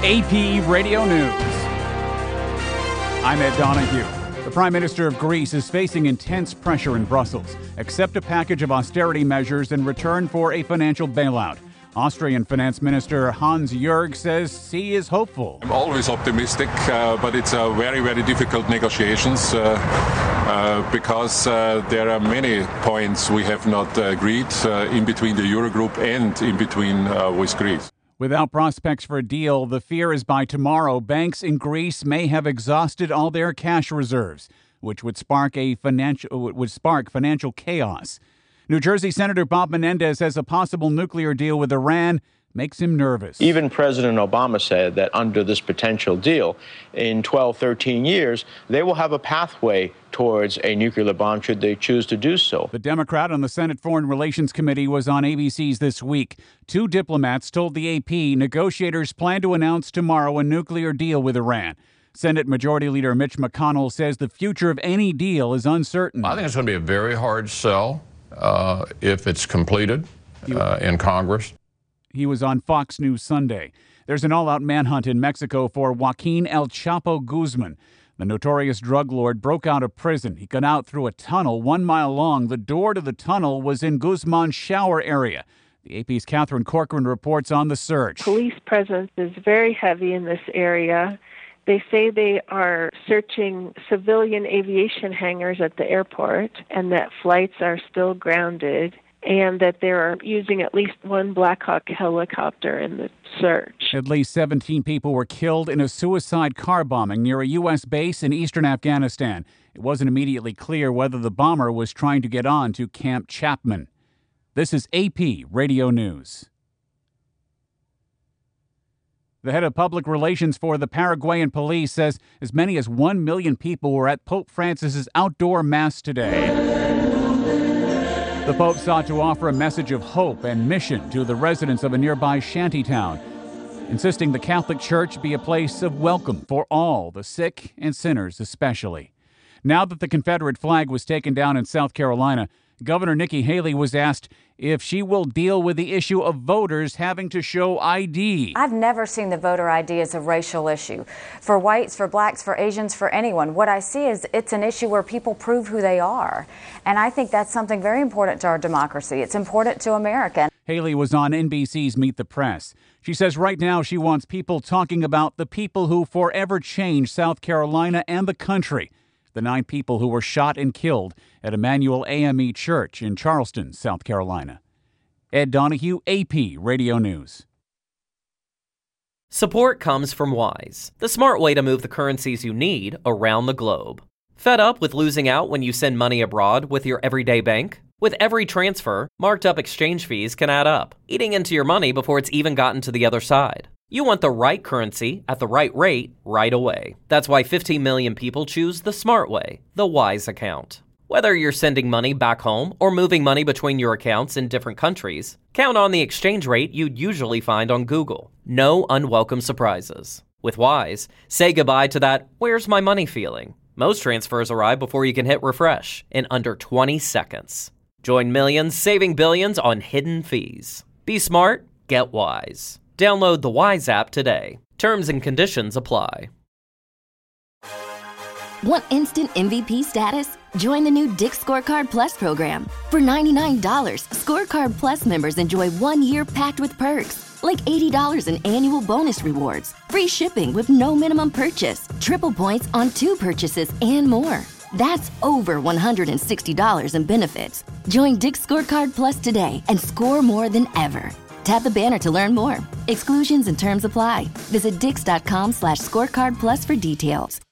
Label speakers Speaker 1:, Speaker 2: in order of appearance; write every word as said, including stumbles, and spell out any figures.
Speaker 1: A P Radio News. I'm Ed Donahue. The Prime Minister of Greece is facing intense pressure in Brussels. Accept a package of austerity measures in return for a financial bailout. Austrian Finance Minister Hans Jörg says he is hopeful.
Speaker 2: I'm always optimistic, uh, but it's a very, very difficult negotiations uh, uh, because uh, there are many points we have not agreed uh, in between the Eurogroup and in between uh, with Greece.
Speaker 1: Without prospects for a deal, the fear is by tomorrow banks in Greece may have exhausted all their cash reserves, which would spark a financial would spark financial chaos. New Jersey Senator Bob Menendez says a possible nuclear deal with Iran makes him nervous.
Speaker 3: Even President Obama said that under this potential deal, in twelve, thirteen years, they will have a pathway towards a nuclear bomb should they choose to do so.
Speaker 1: The Democrat on the Senate Foreign Relations Committee was on A B C's This Week. Two diplomats told the A P negotiators plan to announce tomorrow a nuclear deal with Iran. Senate Majority Leader Mitch McConnell says the future of any deal is uncertain.
Speaker 4: I think it's going to be a very hard sell uh, if it's completed uh, in Congress.
Speaker 1: He was on Fox News Sunday. There's an all-out manhunt in Mexico for Joaquin El Chapo Guzman. The notorious drug lord broke out of prison. He got out through a tunnel one mile long. The door to the tunnel was in Guzman's shower area. The A P's Catherine Corcoran reports on the search.
Speaker 5: Police presence is very heavy in this area. They say they are searching civilian aviation hangars at the airport and that flights are still grounded, and that they are using at least one Black Hawk helicopter in the search.
Speaker 1: At least seventeen people were killed in a suicide car bombing near a U S base in eastern Afghanistan. It wasn't immediately clear whether the bomber was trying to get on to Camp Chapman. This is A P Radio News. The head of public relations for the Paraguayan police says as many as one million people were at Pope Francis's outdoor mass today. The Pope sought to offer a message of hope and mission to the residents of a nearby shantytown, insisting the Catholic Church be a place of welcome for all, the sick and sinners especially. Now that the Confederate flag was taken down in South Carolina, Governor Nikki Haley was asked if she will deal with the issue of voters having to show I D.
Speaker 6: I've never seen the voter I D as a racial issue. For whites, for blacks, for Asians, for anyone. What I see is it's an issue where people prove who they are. And I think that's something very important to our democracy. It's important to America.
Speaker 1: Haley was on N B C's Meet the Press. She says right now she wants people talking about the people who forever changed South Carolina and the country. The nine people who were shot and killed at Emmanuel A M E Church in Charleston, South Carolina. Ed Donahue, A P Radio News.
Speaker 7: Support comes from Wise, the smart way to move the currencies you need around the globe. Fed up with losing out when you send money abroad with your everyday bank? With every transfer, marked up exchange fees can add up, eating into your money before it's even gotten to the other side. You want the right currency at the right rate right away. That's why fifteen million people choose the smart way, the Wise account. Whether you're sending money back home or moving money between your accounts in different countries, count on the exchange rate you'd usually find on Google. No unwelcome surprises. With Wise, say goodbye to that "where's my money" feeling. Most transfers arrive before you can hit refresh in under twenty seconds. Join millions saving billions on hidden fees. Be smart, get Wise. Download the Wise app today. Terms and conditions apply.
Speaker 8: Want instant M V P status? Join the new Dick's Scorecard Plus program. For ninety-nine dollars, Scorecard Plus members enjoy one year packed with perks, like eighty dollars in annual bonus rewards, free shipping with no minimum purchase, triple points on two purchases, and more. That's over one hundred sixty dollars in benefits. Join Dick's Scorecard Plus today and score more than ever. Tap the banner to learn more. Exclusions and terms apply. Visit dix.com slash scorecard plus for details.